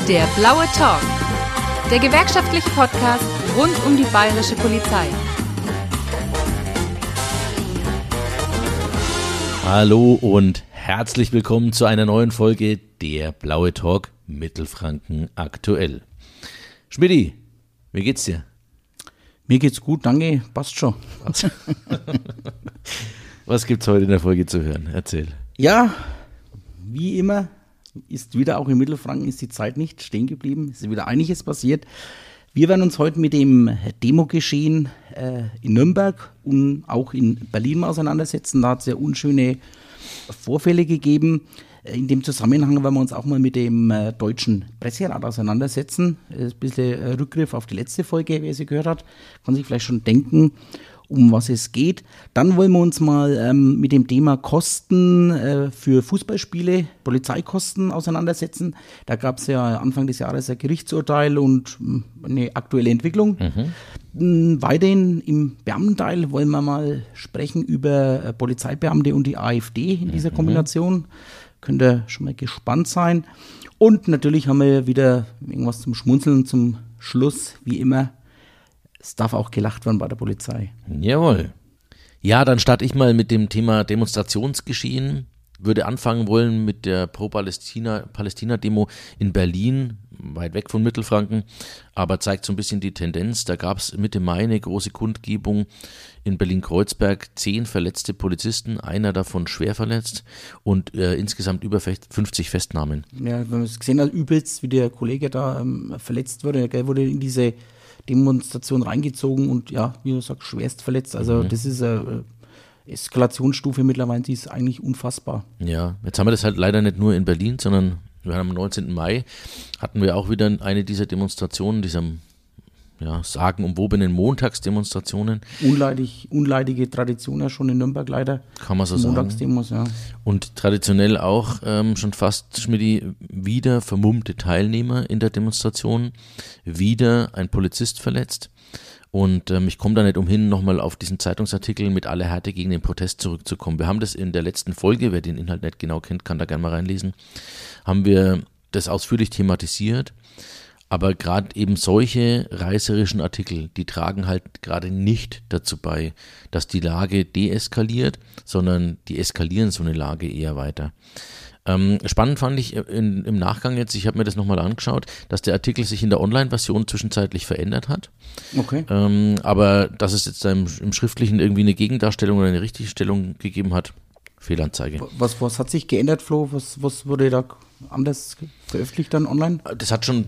Der blaue Talk, der gewerkschaftliche Podcast rund um die bayerische Polizei. Hallo und herzlich willkommen zu einer neuen Folge Der blaue Talk Mittelfranken aktuell. Schmidti, wie geht's dir? Mir geht's gut, danke, passt schon. Was gibt's heute in der Folge zu hören? Erzähl. Ja, wie immer ist wieder auch in Mittelfranken ist die Zeit nicht stehen geblieben. Es ist wieder einiges passiert. Wir werden uns heute mit dem Demogeschehen in Nürnberg und auch in Berlin auseinandersetzen. Da hat es ja unschöne Vorfälle gegeben. In dem Zusammenhang werden wir uns auch mal mit dem Deutschen Presserat auseinandersetzen. Ein bisschen Rückgriff auf die letzte Folge, wer sie gehört hat, kann sich vielleicht schon denken, um was es geht. Dann wollen wir uns mal mit dem Thema Kosten für Fußballspiele, Polizeikosten auseinandersetzen. Da gab es ja Anfang des Jahres ein Gerichtsurteil und eine aktuelle Entwicklung. Weiterhin im Beamtenteil wollen wir mal sprechen über Polizeibeamte und die AfD in dieser Kombination. Könnt ihr schon mal gespannt sein. Und natürlich haben wir wieder irgendwas zum Schmunzeln zum Schluss, wie immer. Es darf auch gelacht werden bei der Polizei. Jawohl. Ja, dann starte ich mal mit dem Thema Demonstrationsgeschehen. Würde anfangen wollen mit der Pro-Palästina-Demo in Berlin, weit weg von Mittelfranken, aber zeigt so ein bisschen die Tendenz. Da gab es Mitte Mai eine große Kundgebung in Berlin-Kreuzberg, 10 verletzte Polizisten, einer davon schwer verletzt und insgesamt über 50 Festnahmen. Ja, wenn man es gesehen hat, übelst, wie der Kollege da verletzt wurde, der wurde in diese Demonstration reingezogen und ja, wie du sagst, schwerst verletzt. Also das ist eine Eskalationsstufe mittlerweile, die ist eigentlich unfassbar. Ja, jetzt haben wir das halt leider nicht nur in Berlin, sondern wir haben am 19. Mai hatten wir auch wieder eine dieser Demonstrationen, dieser sagenumwobenen Montagsdemonstrationen. Unleidige Tradition ja schon in Nürnberg leider. Kann man so sagen. Montagsdemos, ja. Und traditionell auch schon fast, Schmidti, wieder vermummte Teilnehmer in der Demonstration, wieder ein Polizist verletzt. Und ich komme da nicht umhin, nochmal auf diesen Zeitungsartikel mit aller Härte gegen den Protest zurückzukommen. Wir haben das in der letzten Folge, wer den Inhalt nicht genau kennt, kann da gerne mal reinlesen, haben wir das ausführlich thematisiert. Aber gerade eben solche reißerischen Artikel, die tragen halt gerade nicht dazu bei, dass die Lage deeskaliert, sondern die eskalieren so eine Lage eher weiter. Spannend fand ich im Nachgang jetzt, ich habe mir das nochmal angeschaut, dass der Artikel sich in der Online-Version zwischenzeitlich verändert hat. Okay. Aber dass es jetzt im Schriftlichen irgendwie eine Gegendarstellung oder eine Richtigstellung gegeben hat, Fehlanzeige. Was hat sich geändert, Flo? Was wurde da anders veröffentlicht dann online? Das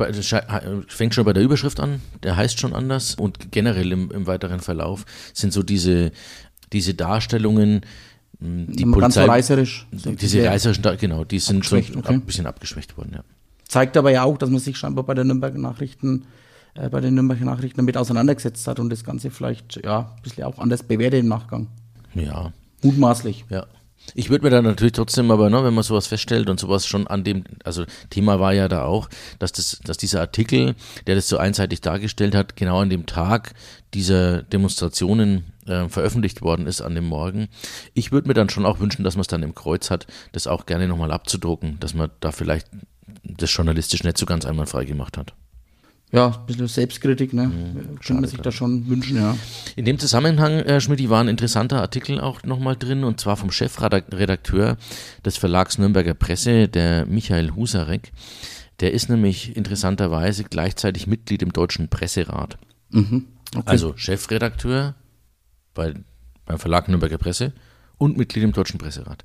fängt schon bei der Überschrift an, der heißt schon anders und generell im weiteren Verlauf sind so diese Darstellungen, die Polizei, ganz so reißerisch. Diese reißerischen, genau, die sind so ein bisschen abgeschwächt worden, ja. Zeigt aber ja auch, dass man sich scheinbar bei den Nürnberger Nachrichten damit auseinandergesetzt hat und das Ganze vielleicht ein bisschen auch anders bewertet im Nachgang. Ja. Mutmaßlich. Ja. Ich würde mir da natürlich trotzdem, aber wenn man sowas feststellt und sowas schon Thema war ja da auch, dass dieser Artikel, der das so einseitig dargestellt hat, genau an dem Tag dieser Demonstrationen veröffentlicht worden ist, an dem Morgen. Ich würde mir dann schon auch wünschen, dass man es dann im Kreuz hat, das auch gerne nochmal abzudrucken, dass man da vielleicht das journalistisch nicht so ganz einwandfrei gemacht hat. Ja, ein bisschen Selbstkritik, ne? Kann man sich da schon wünschen, ja. In dem Zusammenhang, Schmidti, war ein interessanter Artikel auch nochmal drin, und zwar vom Chefredakteur des Verlags Nürnberger Presse, der Michael Husarek. Der ist nämlich interessanterweise gleichzeitig Mitglied im Deutschen Presserat. Okay. Also Chefredakteur beim Verlag Nürnberger Presse und Mitglied im Deutschen Presserat.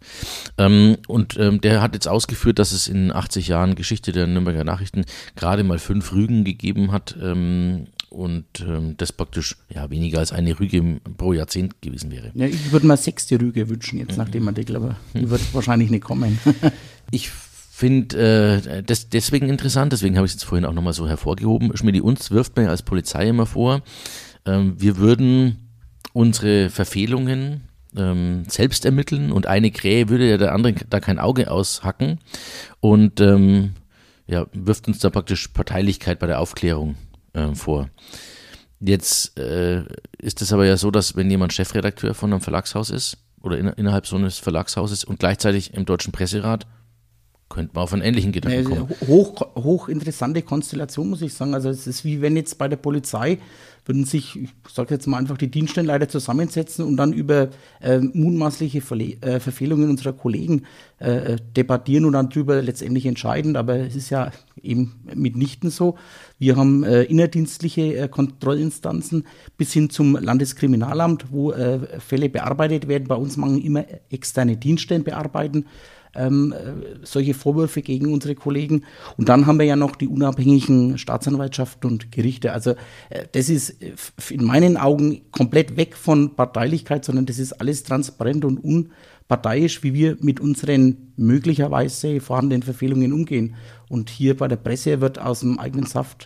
Der hat jetzt ausgeführt, dass es in 80 Jahren Geschichte der Nürnberger Nachrichten gerade mal 5 Rügen gegeben hat und das praktisch weniger als eine Rüge pro Jahrzehnt gewesen wäre. Ja, ich würde mal 6. Rüge wünschen jetzt nach dem Artikel, aber die wird wahrscheinlich nicht kommen. Ich finde das deswegen interessant, deswegen habe ich es jetzt vorhin auch nochmal so hervorgehoben. Schmidti, uns wirft man ja als Polizei immer vor, wir würden unsere Verfehlungen selbst ermitteln und eine Krähe würde ja der andere da kein Auge aushacken und wirft uns da praktisch Parteilichkeit bei der Aufklärung vor. Jetzt ist es aber ja so, dass wenn jemand Chefredakteur von einem Verlagshaus ist oder innerhalb so eines Verlagshauses und gleichzeitig im Deutschen Presserat könnte man auf einen ähnlichen Gedanken kommen. Hoch interessante Konstellation, muss ich sagen. Also es ist wie wenn jetzt bei der Polizei würden sich, ich sage jetzt mal einfach, die Dienststellenleiter zusammensetzen und dann über mutmaßliche Verfehlungen unserer Kollegen debattieren und dann darüber letztendlich entscheiden. Aber es ist ja eben mitnichten so. Wir haben innerdienstliche Kontrollinstanzen bis hin zum Landeskriminalamt, wo Fälle bearbeitet werden. Bei uns machen immer externe Dienststellen bearbeiten solche Vorwürfe gegen unsere Kollegen. Und dann haben wir ja noch die unabhängigen Staatsanwaltschaften und Gerichte. Also das ist in meinen Augen komplett weg von Parteilichkeit, sondern das ist alles transparent und unparteiisch, wie wir mit unseren möglicherweise vorhandenen Verfehlungen umgehen. Und hier bei der Presse wird aus dem eigenen Saft,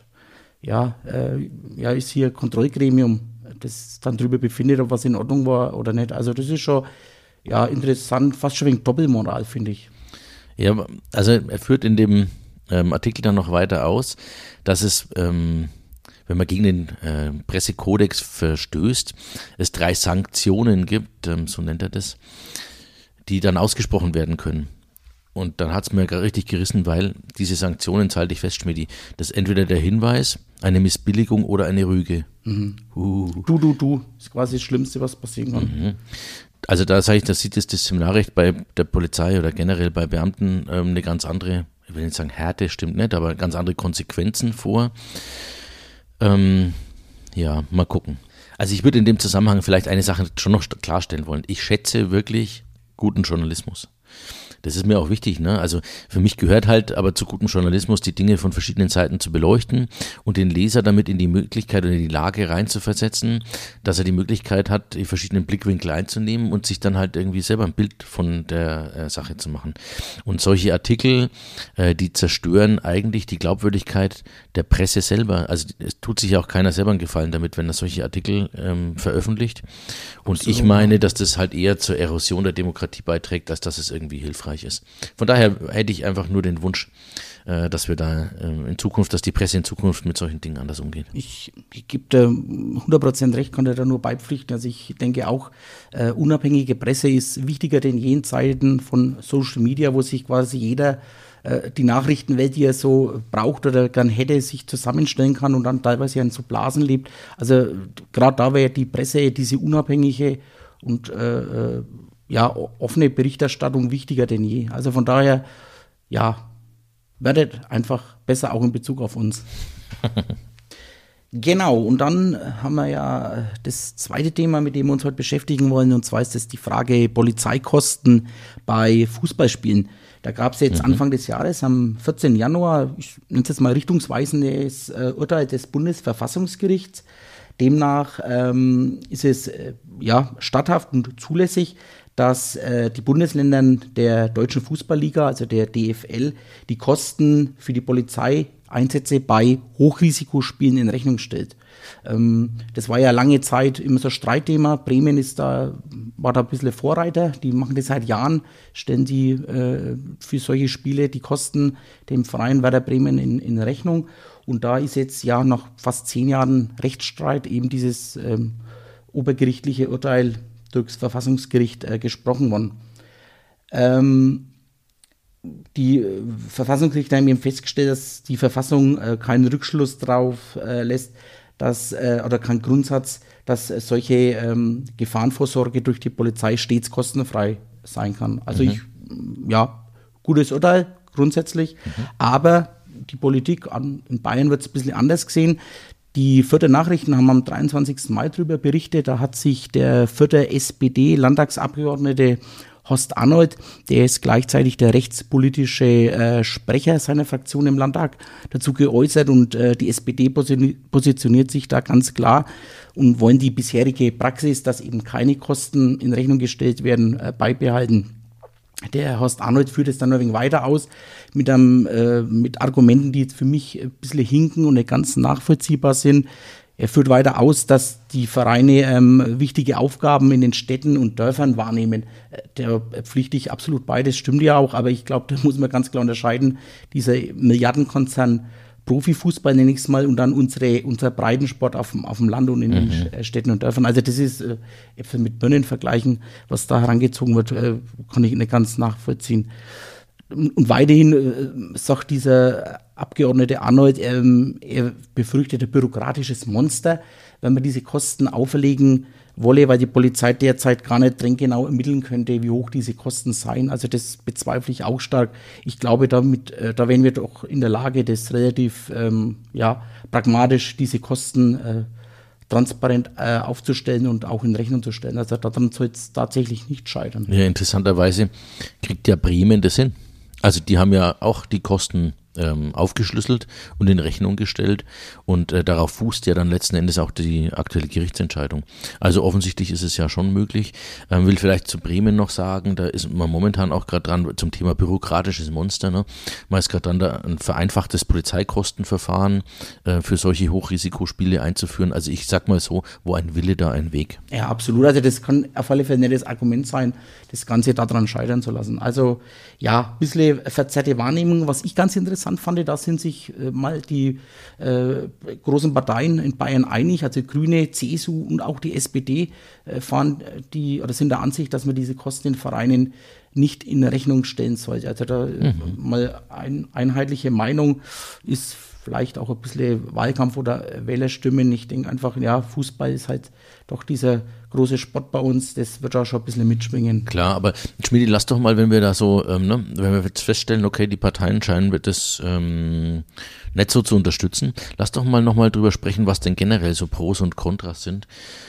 ist hier Kontrollgremium, das dann darüber befindet, ob was in Ordnung war oder nicht. Also das ist schon interessant, fast schon wegen Doppelmoral, finde ich. Ja, also er führt in dem Artikel dann noch weiter aus, dass es, wenn man gegen den Pressekodex verstößt, es 3 Sanktionen gibt, so nennt er das, die dann ausgesprochen werden können. Und dann hat es mir richtig gerissen, weil diese Sanktionen, halte ich fest, Schmidti, das ist entweder der Hinweis, eine Missbilligung oder eine Rüge. Mhm. Du, ist quasi das Schlimmste, was passieren kann. Mhm. Also da sage ich, da sieht das Disziplinarrecht bei der Polizei oder generell bei Beamten eine ganz andere, ich will nicht sagen Härte, stimmt nicht, aber ganz andere Konsequenzen vor. Mal gucken. Also ich würde in dem Zusammenhang vielleicht eine Sache schon noch klarstellen wollen. Ich schätze wirklich guten Journalismus. Das ist mir auch wichtig, ne? Also für mich gehört halt aber zu gutem Journalismus, die Dinge von verschiedenen Seiten zu beleuchten und den Leser damit in die Möglichkeit oder in die Lage reinzuversetzen, dass er die Möglichkeit hat, die verschiedenen Blickwinkel einzunehmen und sich dann halt irgendwie selber ein Bild von der Sache zu machen. Und solche Artikel, die zerstören eigentlich die Glaubwürdigkeit der Presse selber. Also es tut sich auch keiner selber einen Gefallen damit, wenn er solche Artikel veröffentlicht. Und absolut. Ich meine, dass das halt eher zur Erosion der Demokratie beiträgt, als dass es irgendwie hilfreich ist. Von daher hätte ich einfach nur den Wunsch, dass wir da dass die Presse in Zukunft mit solchen Dingen anders umgeht. Ich gebe da 100% recht, kann da nur beipflichten. Also ich denke auch, unabhängige Presse ist wichtiger denn je in Zeiten von Social Media, wo sich quasi jeder die Nachrichtenwelt, die er so braucht oder gern hätte, sich zusammenstellen kann und dann teilweise in so Blasen lebt. Also gerade da wäre die Presse, diese unabhängige und offene Berichterstattung wichtiger denn je. Also von daher, werdet einfach besser auch in Bezug auf uns. Genau, und dann haben wir ja das zweite Thema, mit dem wir uns heute beschäftigen wollen, und zwar ist das die Frage Polizeikosten bei Fußballspielen. Da gab es jetzt Anfang des Jahres, am 14. Januar, ich nenne es jetzt mal richtungsweisendes Urteil des Bundesverfassungsgerichts. Demnach ist es statthaft und zulässig, dass die Bundesländer der Deutschen Fußballliga, also der DFL, die Kosten für die Polizeieinsätze bei Hochrisikospielen in Rechnung stellt. Das war ja lange Zeit immer so ein Streitthema. Bremen war da ein bisschen Vorreiter. Die machen das seit Jahren, stellen die für solche Spiele die Kosten dem Verein Werder Bremen in Rechnung. Und da ist jetzt nach fast 10 Jahren Rechtsstreit eben dieses obergerichtliche Urteil durchs Verfassungsgericht gesprochen worden. Die Verfassungsrichter haben eben festgestellt, dass die Verfassung keinen Rückschluss darauf lässt, oder keinen Grundsatz, dass solche Gefahrenvorsorge durch die Polizei stets kostenfrei sein kann. Also gutes Urteil grundsätzlich, aber die Politik in Bayern wird es ein bisschen anders gesehen. Die Fürther Nachrichten haben am 23. Mai darüber berichtet, da hat sich der Fürther SPD-Landtagsabgeordnete Horst Arnold, der ist gleichzeitig der rechtspolitische Sprecher seiner Fraktion im Landtag, dazu geäußert, und die SPD positioniert sich da ganz klar und wollen die bisherige Praxis, dass eben keine Kosten in Rechnung gestellt werden, beibehalten. Der Horst Arnold führt es dann noch ein wenig weiter aus mit Argumenten, die jetzt für mich ein bisschen hinken und nicht ganz nachvollziehbar sind. Er führt weiter aus, dass die Vereine wichtige Aufgaben in den Städten und Dörfern wahrnehmen. Da pflichte ich absolut bei, das stimmt ja auch, aber ich glaube, da muss man ganz klar unterscheiden, dieser Milliardenkonzern Profifußball, nenne ich es mal, und dann unser Breitensport auf dem Land und in den Städten und Dörfern. Also das ist Äpfel mit Birnen vergleichen, was da herangezogen wird, kann ich nicht ganz nachvollziehen. Und weiterhin sagt dieser Abgeordnete Arnold, er befürchtet ein bürokratisches Monster, wenn man diese Kosten auferlegen wolle, weil die Polizei derzeit gar nicht genau ermitteln könnte, wie hoch diese Kosten seien. Also das bezweifle ich auch stark. Ich glaube, da wären wir doch in der Lage, das relativ pragmatisch diese Kosten transparent aufzustellen und auch in Rechnung zu stellen. Also daran soll es tatsächlich nicht scheitern. Ja, interessanterweise kriegt ja Bremen das hin. Also die haben ja auch die Kosten aufgeschlüsselt und in Rechnung gestellt und darauf fußt ja dann letzten Endes auch die aktuelle Gerichtsentscheidung. Also offensichtlich ist es ja schon möglich. Will vielleicht zu Bremen noch sagen, da ist man momentan auch gerade dran zum Thema bürokratisches Monster. Ne? Man ist gerade dran, da ein vereinfachtes Polizeikostenverfahren für solche Hochrisikospiele einzuführen. Also ich sag mal so, wo ein Wille, da ein Weg. Ja, absolut. Also das kann auf alle Fälle nicht das Argument sein, das Ganze daran scheitern zu lassen. Also ja, ein bisschen verzerrte Wahrnehmung. Was ich ganz interessant fand, da sind sich mal die großen Parteien in Bayern einig, also Grüne, CSU und auch die SPD sind der Ansicht, dass man diese Kosten in Vereinen nicht in Rechnung stellen sollte. Also da mal eine einheitliche Meinung ist vielleicht auch ein bisschen Wahlkampf oder Wählerstimmen. Ich denke einfach, ja, Fußball ist halt doch dieser große Sport bei uns, das wird da schon ein bisschen mitschwingen. Klar, aber Schmidi, lass doch mal, wenn wir da so, wenn wir jetzt feststellen, okay, die Parteien scheinen das nicht so zu unterstützen, lass doch mal nochmal drüber sprechen, was denn generell so Pros und Kontras sind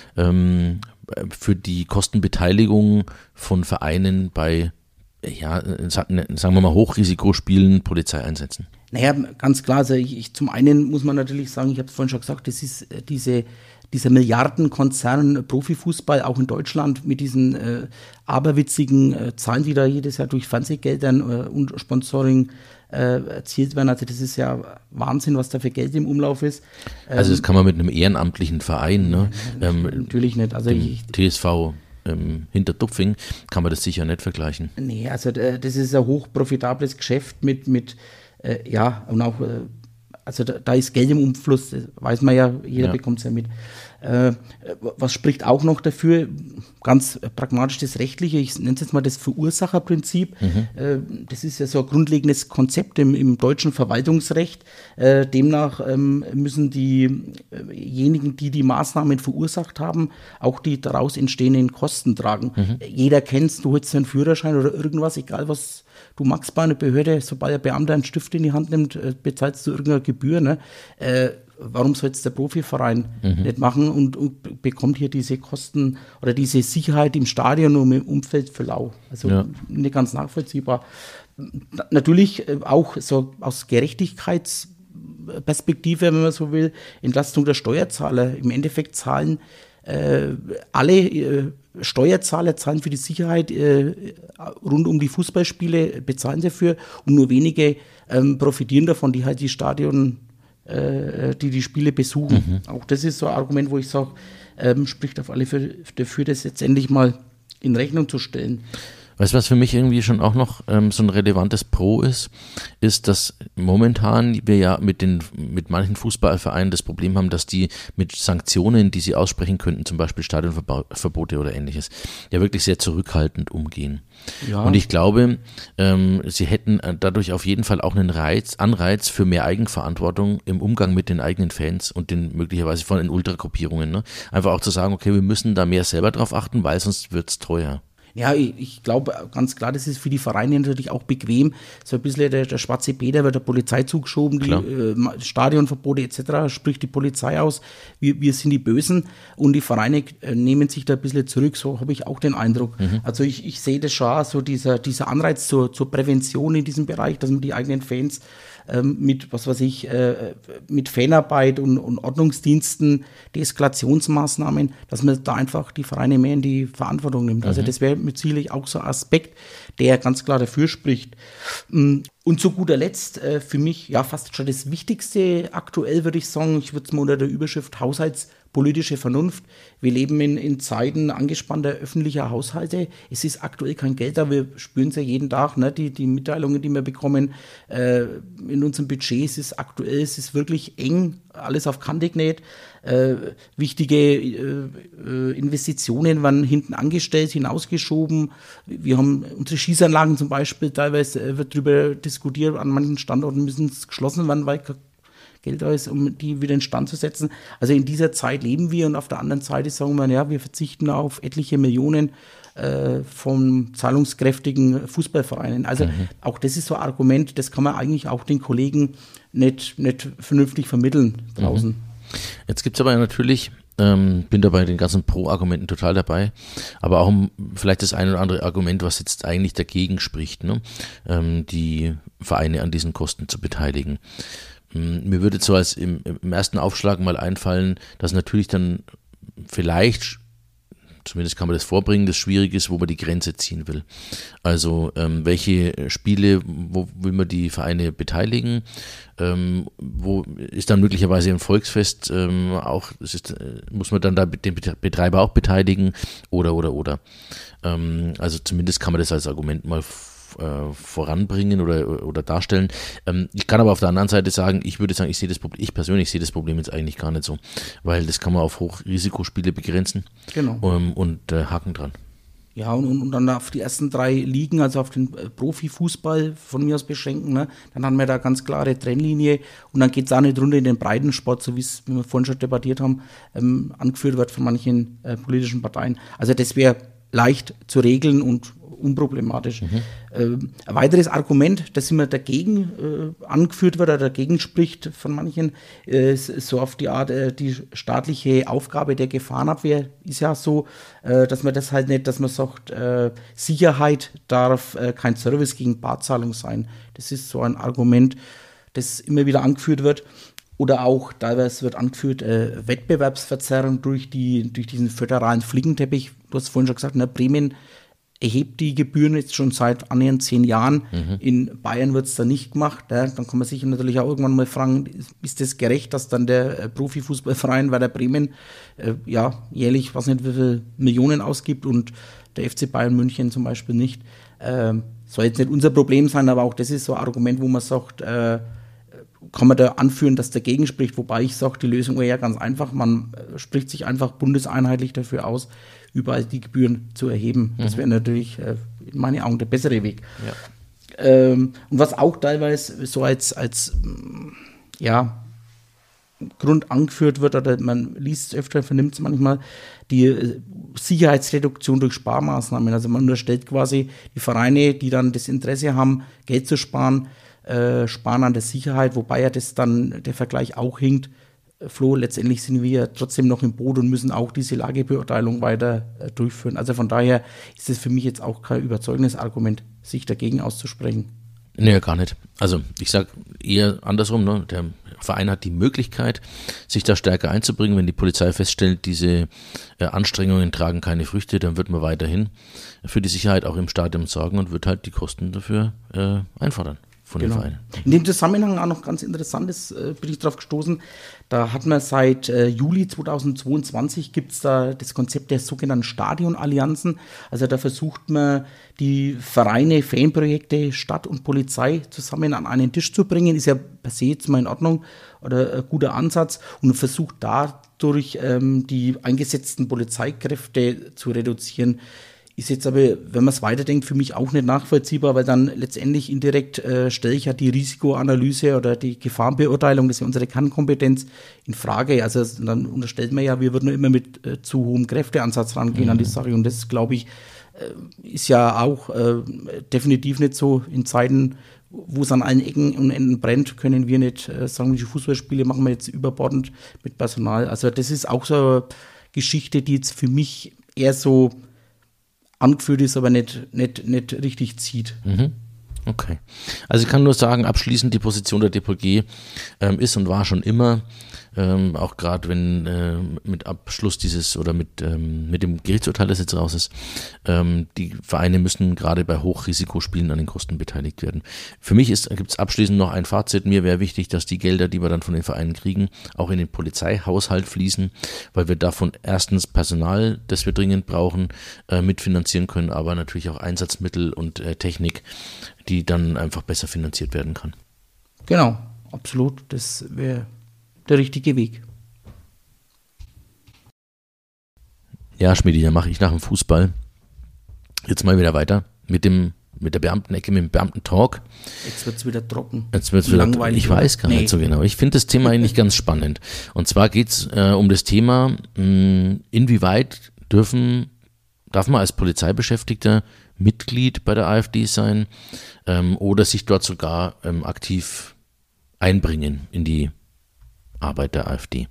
für die Kostenbeteiligung von Vereinen bei, ja, sagen wir mal, Hochrisikospielen, Polizeieinsätzen. Naja, ganz klar, also zum einen muss man natürlich sagen, ich habe es vorhin schon gesagt, das ist dieser Milliardenkonzern Profifußball, auch in Deutschland, mit diesen aberwitzigen Zahlen, die da jedes Jahr durch Fernsehgeldern und Sponsoring erzielt werden. Also das ist ja Wahnsinn, was da für Geld im Umlauf ist. Also das kann man mit einem ehrenamtlichen Verein, ne? Natürlich nicht. Also TSV Hintertupfing kann man das sicher nicht vergleichen. Nee, also das ist ein hochprofitables Geschäft mit und auch, also da ist Geld im Umfluss, das weiß man ja, jeder bekommt es ja mit. Was spricht auch noch dafür? Ganz pragmatisch das Rechtliche, ich nenne es jetzt mal das Verursacherprinzip. Das ist ja so ein grundlegendes Konzept im deutschen Verwaltungsrecht. Demnach müssen diejenigen, die die Maßnahmen verursacht haben, auch die daraus entstehenden Kosten tragen. Jeder kennt, du holst einen Führerschein oder irgendwas, egal was du magst bei einer Behörde, sobald ein Beamter einen Stift in die Hand nimmt, bezahlst du irgendeine Gebühr. Ne? Warum soll es der Profiverein nicht machen und bekommt hier diese Kosten oder diese Sicherheit im Stadion und im Umfeld für lau? Also nicht ganz nachvollziehbar. Natürlich auch so aus Gerechtigkeitsperspektive, wenn man so will, Entlastung der Steuerzahler. Im Endeffekt zahlen alle Steuerzahler zahlen für die Sicherheit rund um die Fußballspiele, bezahlen dafür und nur wenige profitieren davon, die halt die Stadion die Spiele besuchen. Auch das ist so ein Argument, wo ich sage, spricht auf alle Fälle dafür, das jetzt endlich mal in Rechnung zu stellen. Weißt du, was für mich irgendwie schon auch noch so ein relevantes Pro ist, dass momentan wir ja mit manchen Fußballvereinen das Problem haben, dass die mit Sanktionen, die sie aussprechen könnten, zum Beispiel Stadionverbote oder ähnliches, ja wirklich sehr zurückhaltend umgehen. Ja. Und ich glaube, sie hätten dadurch auf jeden Fall auch einen Anreiz für mehr Eigenverantwortung im Umgang mit den eigenen Fans und den möglicherweise von den Ultragruppierungen. Ne? Einfach auch zu sagen, okay, wir müssen da mehr selber drauf achten, weil sonst wird's teuer. Ja, ich glaube ganz klar, das ist für die Vereine natürlich auch bequem. So ein bisschen der schwarze Peter wird der Polizei zugeschoben, die Stadionverbote etc. spricht die Polizei aus. Wir sind die Bösen und die Vereine nehmen sich da ein bisschen zurück. So habe ich auch den Eindruck. Also ich sehe das schon, so dieser Anreiz zur Prävention in diesem Bereich, dass man die eigenen Fans mit, mit Fanarbeit und Ordnungsdiensten, Deeskalationsmaßnahmen, dass man da einfach die Vereine mehr in die Verantwortung nimmt. Also das wäre mit sicherlich auch so ein Aspekt, der ganz klar dafür spricht. Und zu guter Letzt für mich ja fast schon das Wichtigste aktuell, würde ich sagen, ich würde es mal unter der Überschrift Haushaltspolitik politische Vernunft. Wir leben in Zeiten angespannter öffentlicher Haushalte. Es ist aktuell kein Geld da. Wir spüren es ja jeden Tag, ne? Die Mitteilungen, die wir bekommen in unserem Budget. Es ist aktuell, es ist wirklich eng, alles auf Kante genäht. Wichtige Investitionen werden hinten angestellt, hinausgeschoben. Wir haben unsere Schießanlagen zum Beispiel, teilweise wird darüber diskutiert, an manchen Standorten müssen es geschlossen werden, weil kein Geld da ist, um die wieder in Stand zu setzen. Also in dieser Zeit leben wir und auf der anderen Seite sagen wir, ja, wir verzichten auf etliche Millionen von zahlungskräftigen Fußballvereinen. Also auch das ist so ein Argument, das kann man eigentlich auch den Kollegen nicht vernünftig vermitteln draußen. Jetzt gibt es aber natürlich, bin da bei den ganzen Pro-Argumenten total dabei, aber auch vielleicht das ein oder andere Argument, was jetzt eigentlich dagegen spricht, ne? Die Vereine an diesen Kosten zu beteiligen. Mir würde so als im ersten Aufschlag mal einfallen, dass natürlich dann vielleicht, zumindest kann man das vorbringen, das schwierig ist, wo man die Grenze ziehen will. Also welche Spiele, wo will man die Vereine beteiligen? Wo ist dann möglicherweise ein Volksfest auch, muss man dann da den Betreiber auch beteiligen oder. Also zumindest kann man das als Argument mal voranbringen oder darstellen. Ich kann aber auf der anderen Seite sagen, ich persönlich sehe das Problem jetzt eigentlich gar nicht so, weil das kann man auf Hochrisikospiele begrenzen. Genau. Und Haken dran. Ja, und dann auf die ersten 3 Ligen, also auf den Profifußball von mir aus beschränken, ne? Dann haben wir da ganz klare Trennlinie und dann geht es auch nicht runter in den Breitensport, so wie wir vorhin schon debattiert haben, angeführt wird von manchen politischen Parteien. Also das wäre leicht zu regeln und unproblematisch. Ein weiteres Argument, das immer dagegen angeführt wird oder dagegen spricht von manchen, ist so auf die Art, die staatliche Aufgabe der Gefahrenabwehr ist ja so, dass man das halt nicht, dass man sagt, Sicherheit darf kein Service gegen Barzahlung sein. Das ist so ein Argument, das immer wieder angeführt wird. Oder auch teilweise wird angeführt, Wettbewerbsverzerrung durch diesen föderalen Flickenteppich. Du hast vorhin schon gesagt, Bremen erhebt die Gebühren jetzt schon seit annähernd 10 Jahren. In Bayern wird es da nicht gemacht. Ja. Dann kann man sich natürlich auch irgendwann mal fragen, ist das gerecht, dass dann der Profifußballverein Werder Bremen jährlich, weiß nicht, wie viele Millionen ausgibt und der FC Bayern München zum Beispiel nicht. Soll jetzt nicht unser Problem sein, aber auch das ist so ein Argument, wo man sagt, kann man da anführen, dass dagegen spricht, wobei ich sage, die Lösung wäre ja ganz einfach, man spricht sich einfach bundeseinheitlich dafür aus, überall die Gebühren zu erheben. Das wäre natürlich in meinen Augen der bessere Weg. Ja. Und was auch teilweise so als Grund angeführt wird, oder man liest es öfter, vernimmt es manchmal, die Sicherheitsreduktion durch Sparmaßnahmen. Also man unterstellt quasi die Vereine, die dann das Interesse haben, Geld zu sparen, sparen an der Sicherheit, wobei ja das dann der Vergleich auch hinkt. Flo, letztendlich sind wir ja trotzdem noch im Boot und müssen auch diese Lagebeurteilung weiter durchführen. Also von daher ist es für mich jetzt auch kein überzeugendes Argument, sich dagegen auszusprechen. Nee, gar nicht. Also ich sage eher andersrum, ne? Der Verein hat die Möglichkeit, sich da stärker einzubringen. Wenn die Polizei feststellt, diese Anstrengungen tragen keine Früchte, dann wird man weiterhin für die Sicherheit auch im Stadion sorgen und wird halt die Kosten dafür einfordern. Von den Vereinen. In dem Zusammenhang auch noch ganz Interessantes, bin ich drauf gestoßen, da hat man seit Juli 2022 gibt es da das Konzept der sogenannten Stadionallianzen. Also da versucht man, die Vereine, Fanprojekte, Stadt und Polizei zusammen an einen Tisch zu bringen. Ist ja per se jetzt mal in Ordnung oder ein guter Ansatz und versucht dadurch die eingesetzten Polizeikräfte zu reduzieren. Ist jetzt aber, wenn man es weiterdenkt, für mich auch nicht nachvollziehbar, weil dann letztendlich indirekt stelle ich ja die Risikoanalyse oder die Gefahrenbeurteilung, das ist ja unsere Kernkompetenz, in Frage. Also dann unterstellt man ja, wir würden immer mit zu hohem Kräfteansatz rangehen an die Sache und das, glaube ich, ist ja auch definitiv nicht so. In Zeiten, wo es an allen Ecken und Enden brennt, können wir nicht sagen, welche Fußballspiele machen wir jetzt überbordend mit Personal. Also das ist auch so eine Geschichte, die jetzt für mich eher so angeführt ist, aber nicht richtig zieht. Okay. Also ich kann nur sagen, abschließend die Position der DPG ist und war schon immer auch gerade wenn mit Abschluss dieses oder mit dem Gerichtsurteil, das jetzt raus ist, die Vereine müssen gerade bei Hochrisikospielen an den Kosten beteiligt werden. Für mich gibt es abschließend noch ein Fazit. Mir wäre wichtig, dass die Gelder, die wir dann von den Vereinen kriegen, auch in den Polizeihaushalt fließen, weil wir davon erstens Personal, das wir dringend brauchen, mitfinanzieren können, aber natürlich auch Einsatzmittel und Technik, die dann einfach besser finanziert werden kann. Genau, absolut. Das wäre der richtige Weg. Ja, Schmidi, dann mache ich nach dem Fußball jetzt mal wieder weiter mit der Beamtenecke, mit dem Beamtentalk. Jetzt wird es wieder trocken. Jetzt wird's wieder langweilig. Ich weiß gar nicht so genau. Ich finde das Thema eigentlich ganz spannend. Und zwar geht es um das Thema, inwieweit darf man als Polizeibeschäftigter Mitglied bei der AfD sein oder sich dort sogar aktiv einbringen in die Arbeit der AfD.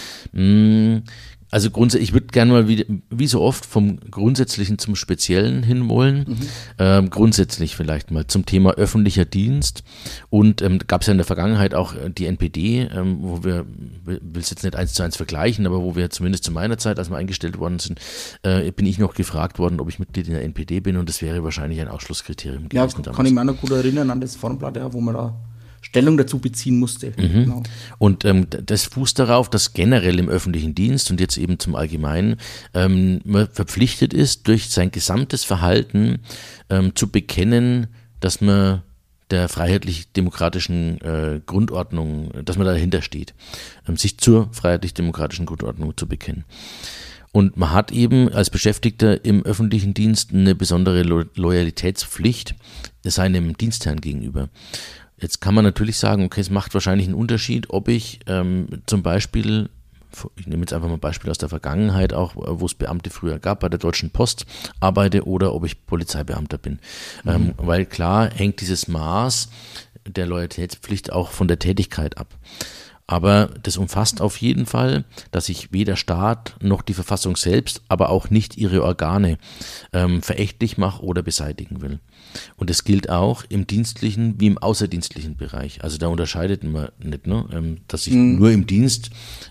Also grundsätzlich, ich würde gerne mal wie so oft vom Grundsätzlichen zum Speziellen hinwollen. Grundsätzlich vielleicht mal zum Thema öffentlicher Dienst. Und gab es ja in der Vergangenheit auch die NPD, wo wir, will es jetzt nicht 1:1 vergleichen, aber wo wir zumindest zu meiner Zeit, als wir eingestellt worden sind, bin ich noch gefragt worden, ob ich Mitglied in der NPD bin, und das wäre wahrscheinlich ein Ausschlusskriterium gewesen. Ja, kann ich mich auch noch gut erinnern an das Formblatt, wo man da Stellung dazu beziehen musste. Genau. Und das fußt darauf, dass generell im öffentlichen Dienst und jetzt eben zum Allgemeinen man verpflichtet ist, durch sein gesamtes Verhalten zu bekennen, dass man der freiheitlich-demokratischen Grundordnung, dass man dahinter steht, sich zur freiheitlich-demokratischen Grundordnung zu bekennen. Und man hat eben als Beschäftigter im öffentlichen Dienst eine besondere Loyalitätspflicht seinem Dienstherrn gegenüber. Jetzt kann man natürlich sagen, okay, es macht wahrscheinlich einen Unterschied, ob ich zum Beispiel, ich nehme jetzt einfach mal ein Beispiel aus der Vergangenheit auch, wo es Beamte früher gab, bei der Deutschen Post arbeite oder ob ich Polizeibeamter bin. Weil klar hängt dieses Maß der Loyalitätspflicht auch von der Tätigkeit ab. Aber das umfasst auf jeden Fall, dass ich weder Staat noch die Verfassung selbst, aber auch nicht ihre Organe verächtlich mache oder beseitigen will. Und das gilt auch im dienstlichen wie im außerdienstlichen Bereich. Also da unterscheidet man nicht, ne? Dass ich nur im Dienst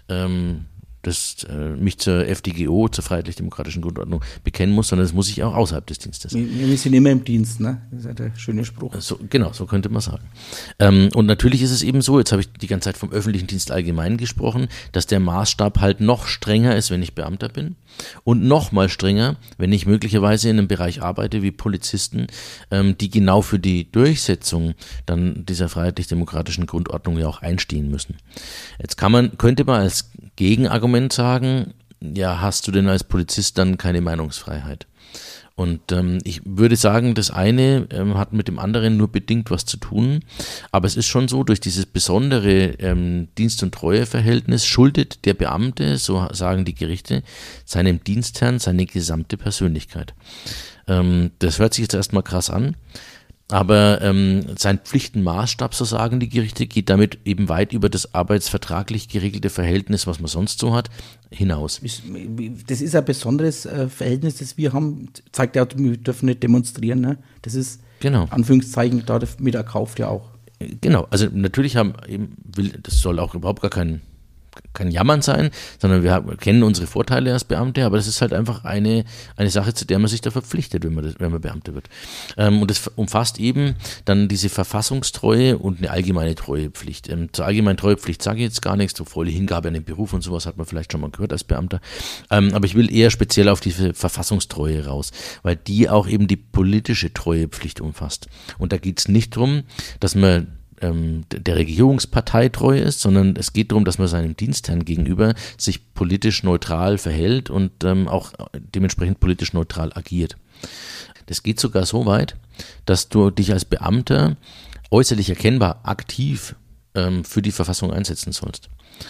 mich zur FDGO, zur Freiheitlich-Demokratischen Grundordnung, bekennen muss, sondern das muss ich auch außerhalb des Dienstes. Wir sind immer im Dienst, ne? Das ist ja der schöne Spruch. Genau, so könnte man sagen. Und natürlich ist es eben so, jetzt habe ich die ganze Zeit vom öffentlichen Dienst allgemein gesprochen, dass der Maßstab halt noch strenger ist, wenn ich Beamter bin, und noch mal strenger, wenn ich möglicherweise in einem Bereich arbeite wie Polizisten, die genau für die Durchsetzung dann dieser freiheitlich-demokratischen Grundordnung ja auch einstehen müssen. Jetzt könnte man als Gegenargument sagen, ja, hast du denn als Polizist dann keine Meinungsfreiheit? Und ich würde sagen, das eine hat mit dem anderen nur bedingt was zu tun, aber es ist schon so, durch dieses besondere Dienst- und Treueverhältnis schuldet der Beamte, so sagen die Gerichte, seinem Dienstherrn seine gesamte Persönlichkeit. Das hört sich jetzt erstmal krass an. Aber sein Pflichtenmaßstab, so sagen die Gerichte, geht damit eben weit über das arbeitsvertraglich geregelte Verhältnis, was man sonst so hat, hinaus. Das ist ein besonderes Verhältnis, das wir haben. Zeigt ja, wir dürfen nicht demonstrieren. Ne? Das ist, genau, Anführungszeichen, damit erkauft ja auch. Genau, also natürlich das soll auch überhaupt gar kein Jammern sein, sondern wir kennen unsere Vorteile als Beamte, aber das ist halt einfach eine Sache, zu der man sich da verpflichtet, wenn man Beamter wird. Und das umfasst eben dann diese Verfassungstreue und eine allgemeine Treuepflicht. Zur allgemeinen Treuepflicht sage ich jetzt gar nichts, so volle Hingabe an den Beruf und sowas hat man vielleicht schon mal gehört als Beamter. Aber ich will eher speziell auf diese Verfassungstreue raus, weil die auch eben die politische Treuepflicht umfasst. Und da geht es nicht darum, dass man der Regierungspartei treu ist, sondern es geht darum, dass man seinem Dienstherrn gegenüber sich politisch neutral verhält und auch dementsprechend politisch neutral agiert. Das geht sogar so weit, dass du dich als Beamter äußerlich erkennbar aktiv für die Verfassung einsetzen sollst.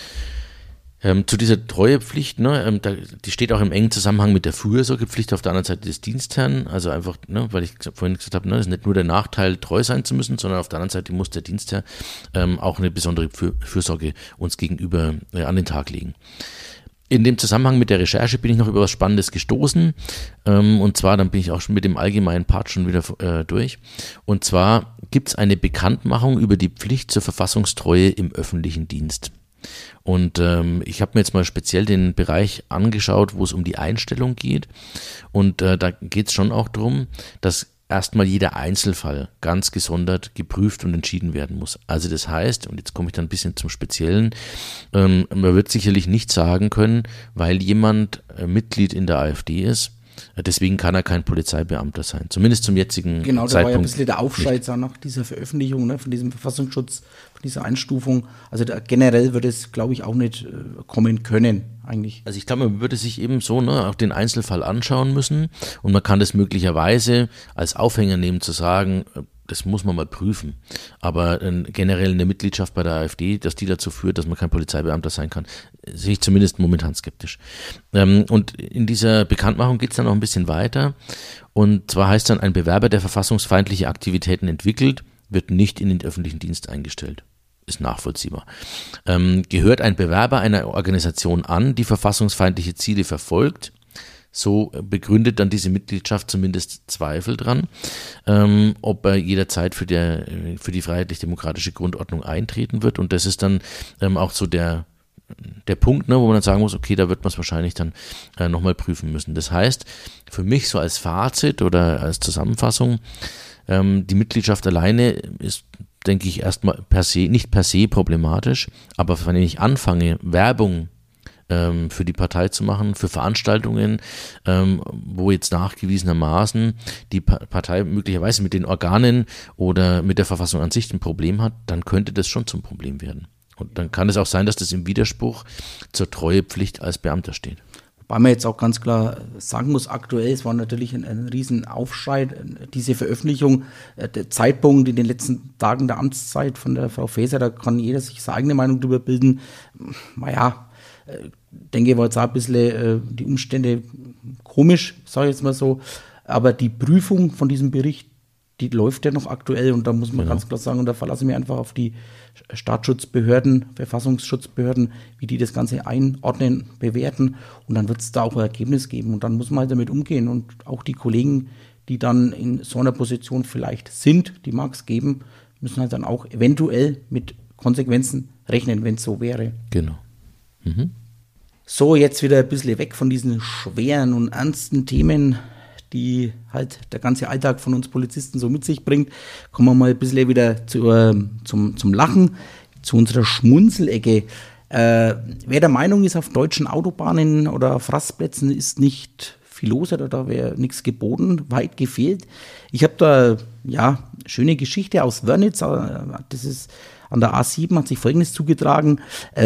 Zu dieser Treuepflicht, die steht auch im engen Zusammenhang mit der Fürsorgepflicht auf der anderen Seite des Dienstherrn, also einfach, weil ich vorhin gesagt habe, es ist nicht nur der Nachteil, treu sein zu müssen, sondern auf der anderen Seite muss der Dienstherr auch eine besondere Fürsorge uns gegenüber an den Tag legen. In dem Zusammenhang mit der Recherche bin ich noch über was Spannendes gestoßen, und zwar, dann bin ich auch schon mit dem allgemeinen Part schon wieder durch, und zwar gibt es eine Bekanntmachung über die Pflicht zur Verfassungstreue im öffentlichen Dienst. Und ich habe mir jetzt mal speziell den Bereich angeschaut, wo es um die Einstellung geht. Und da geht es schon auch darum, dass erstmal jeder Einzelfall ganz gesondert geprüft und entschieden werden muss. Also das heißt, und jetzt komme ich dann ein bisschen zum Speziellen, man wird sicherlich nicht sagen können, weil jemand Mitglied in der AfD ist, deswegen kann er kein Polizeibeamter sein, zumindest zum jetzigen Genau, da Zeitpunkt. war ja ein bisschen der Aufschrei nach dieser Veröffentlichung, ne, von diesem Verfassungsschutz, von dieser Einstufung. Also generell wird es, glaube ich, auch nicht kommen können, eigentlich. Also ich glaube, man würde sich eben so auch den Einzelfall anschauen müssen und man kann das möglicherweise als Aufhänger nehmen, zu sagen, das muss man mal prüfen. Aber generell eine Mitgliedschaft bei der AfD, dass die dazu führt, dass man kein Polizeibeamter sein kann, sehe ich zumindest momentan skeptisch. Und in dieser Bekanntmachung geht es dann noch ein bisschen weiter. Und zwar heißt dann, ein Bewerber, der verfassungsfeindliche Aktivitäten entwickelt, wird nicht in den öffentlichen Dienst eingestellt. Ist nachvollziehbar. Gehört ein Bewerber einer Organisation an, die verfassungsfeindliche Ziele verfolgt, so begründet dann diese Mitgliedschaft zumindest Zweifel dran, ob er jederzeit für die freiheitlich-demokratische Grundordnung eintreten wird. Und das ist dann auch so der Punkt, wo man dann sagen muss, okay, da wird man es wahrscheinlich dann nochmal prüfen müssen. Das heißt, für mich so als Fazit oder als Zusammenfassung, die Mitgliedschaft alleine ist, denke ich, erstmal nicht per se problematisch, aber wenn ich anfange, Werbung für die Partei zu machen, für Veranstaltungen, wo jetzt nachgewiesenermaßen die Partei möglicherweise mit den Organen oder mit der Verfassung an sich ein Problem hat, dann könnte das schon zum Problem werden. Und dann kann es auch sein, dass das im Widerspruch zur Treuepflicht als Beamter steht. Wobei man jetzt auch ganz klar sagen muss, aktuell, es war natürlich ein riesen Aufschrei, diese Veröffentlichung, der Zeitpunkt in den letzten Tagen der Amtszeit von der Frau Faeser, da kann jeder sich seine eigene Meinung drüber bilden. Naja, denke, war jetzt auch ein bisschen die Umstände komisch, sage ich jetzt mal so, aber die Prüfung von diesem Bericht, die läuft ja noch aktuell und da muss man ganz klar sagen, und da verlasse ich mich einfach auf die Staatsschutzbehörden, Verfassungsschutzbehörden, wie die das Ganze einordnen, bewerten und dann wird es da auch ein Ergebnis geben und dann muss man halt damit umgehen und auch die Kollegen, die dann in so einer Position vielleicht sind, die mag es geben, müssen halt dann auch eventuell mit Konsequenzen rechnen, wenn es so wäre. Genau. Mhm. So, jetzt wieder ein bisschen weg von diesen schweren und ernsten Themen, die halt der ganze Alltag von uns Polizisten so mit sich bringt. Kommen wir mal ein bisschen wieder zum Lachen, zu unserer Schmunzelecke. Wer der Meinung ist, auf deutschen Autobahnen oder auf Rastplätzen ist nicht viel los oder da wäre nichts geboten, weit gefehlt. Ich habe da, schöne Geschichte aus Wörnitz, das ist an der A7, hat sich Folgendes zugetragen.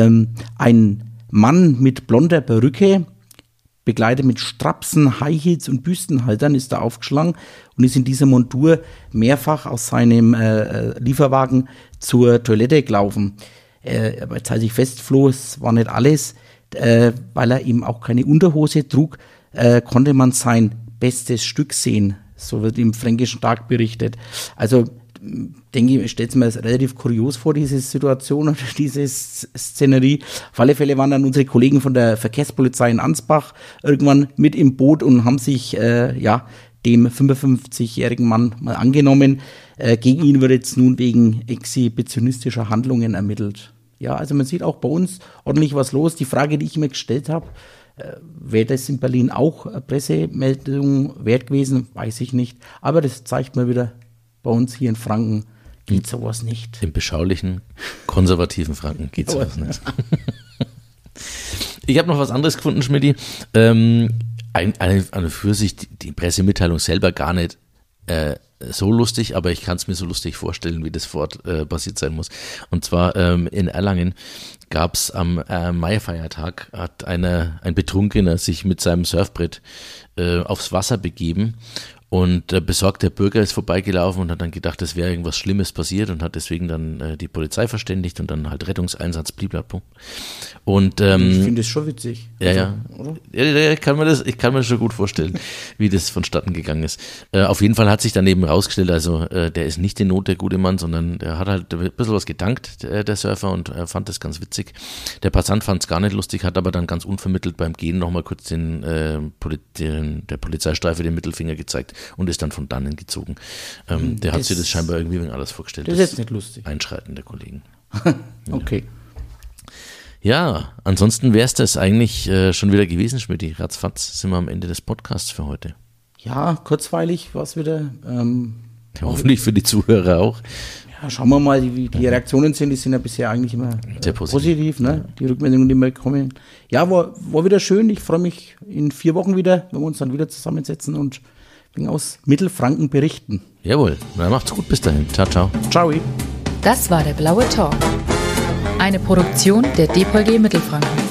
Ein Mann mit blonder Perücke, begleitet mit Strapsen, High Heels und Büstenhaltern, ist da aufgeschlagen und ist in dieser Montur mehrfach aus seinem Lieferwagen zur Toilette gelaufen. Aber jetzt halte ich fest, Flo, es war nicht alles, weil er eben auch keine Unterhose trug, konnte man sein bestes Stück sehen. So wird im Fränkischen Tag berichtet. Also denke ich, stellt es mir relativ kurios vor, diese Situation oder diese Szenerie. Auf alle Fälle waren dann unsere Kollegen von der Verkehrspolizei in Ansbach irgendwann mit im Boot und haben sich dem 55-jährigen Mann mal angenommen. Gegen ihn wird jetzt nun wegen exhibitionistischer Handlungen ermittelt. Ja, also man sieht auch bei uns ordentlich was los. Die Frage, die ich mir gestellt habe, wäre das in Berlin auch Pressemeldung wert gewesen, weiß ich nicht. Aber das zeigt mal wieder, bei uns hier in Franken geht sowas nicht. Im beschaulichen, konservativen Franken geht sowas nicht. Ich habe noch was anderes gefunden, Schmidti. Eine für sich die Pressemitteilung selber gar nicht so lustig, aber ich kann es mir so lustig vorstellen, wie das Wort passiert sein muss. Und zwar in Erlangen gab es am Maifeiertag, hat ein Betrunkener sich mit seinem Surfbrett aufs Wasser begeben. Und der besorgte Bürger ist vorbeigelaufen und hat dann gedacht, es wäre irgendwas Schlimmes passiert und hat deswegen dann die Polizei verständigt und dann halt Rettungseinsatz, blablabla. Und ich finde das schon witzig. Ja, ich kann mir das schon gut vorstellen, wie das vonstatten gegangen ist. Auf jeden Fall hat sich dann eben rausgestellt, also der ist nicht in Not, der gute Mann, sondern der hat halt ein bisschen was gedankt, der Surfer, und fand das ganz witzig. Der Passant fand es gar nicht lustig, hat aber dann ganz unvermittelt beim Gehen nochmal kurz der Polizeistreife den Mittelfinger gezeigt und ist dann von dannen gezogen. Der hat sich das scheinbar irgendwie alles vorgestellt. Das ist jetzt nicht lustig. Einschreiten der Kollegen. Okay. Ja, ansonsten wäre es das eigentlich schon wieder gewesen, Schmidti. Ratzfatz sind wir am Ende des Podcasts für heute. Ja, kurzweilig war es wieder. Hoffentlich für die Zuhörer auch. Ja, schauen wir mal, wie die Reaktionen sind. Die sind ja bisher eigentlich immer sehr positiv, ne? Die Rückmeldungen, die wir bekommen. Ja, war wieder schön. Ich freue mich in 4 Wochen wieder, wenn wir uns dann wieder zusammensetzen und aus Mittelfranken berichten. Jawohl, na macht's gut bis dahin. Ciao, ciao. Ciao. Das war der Blaue Talk. Eine Produktion der DVG Mittelfranken.